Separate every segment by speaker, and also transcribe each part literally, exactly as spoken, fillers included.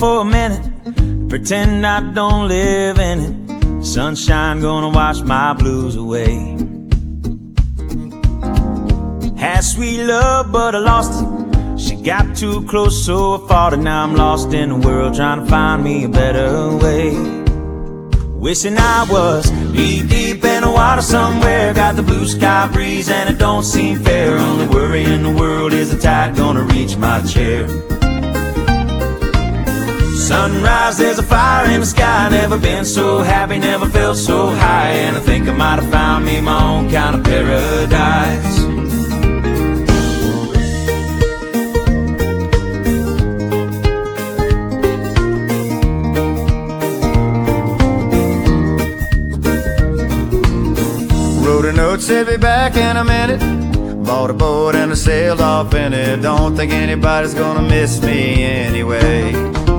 Speaker 1: for a minute, pretend I don't live in it. Sunshine gonna wash my blues away. Had sweet love, but I lost it. She got too close, so I fought it. Now I'm lost in the world, trying to find me a better way. Wishing I was knee deep in the water somewhere. Got the blue sky breeze and it don't seem fair. Only worry in the world is the tide gonna reach my chair. Sunrise, there's a fire in the sky. Never been so happy, never felt so high. And I think I might have found me my own kind of paradise.
Speaker 2: Wrote a note, said be back in a minute. Bought a boat and I sailed off in it. Don't think anybody's gonna miss me anyway.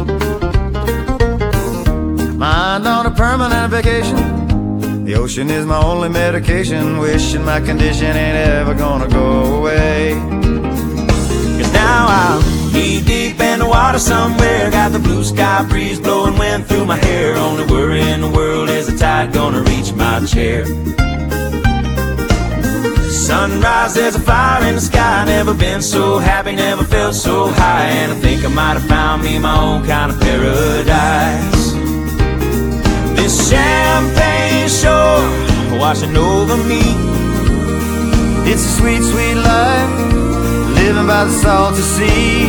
Speaker 2: Mind on a permanent vacation. The ocean is my only medication. Wishing my condition ain't ever gonna go away.
Speaker 1: Cause now I'm knee deep in the water somewhere. Got the blue sky breeze blowing wind through my hair. Only worry in the world is the tide gonna reach my chair. Sunrise, there's a fire in the sky. Never been so happy, never felt so high. And I think I might have found me my own kind of paradise. This champagne shore washing over me.
Speaker 2: It's a sweet, sweet life, living by the salty sea.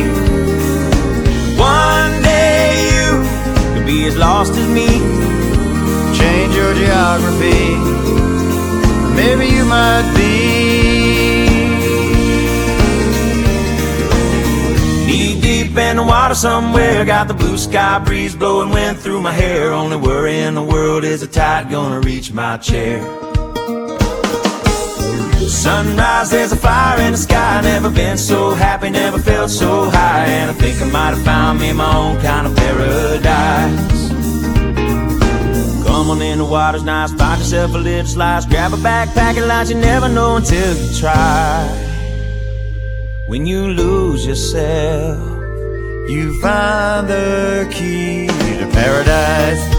Speaker 1: One day you could be as lost as me.
Speaker 2: Change your geography, maybe you might be.
Speaker 1: Knee deep in the water somewhere. Got the blue sky breeze blowing wind through my hair. Only worry in the world is the tide gonna reach my chair. Sunrise, there's a fire in the sky. Never been so happy, never felt so high. And I think I might have found me my own kind of paradise. Come on in, the water's nice. Find yourself a little slice. Grab a backpack and lunch. You never know until you try. When you lose yourself,
Speaker 2: you find the key to paradise.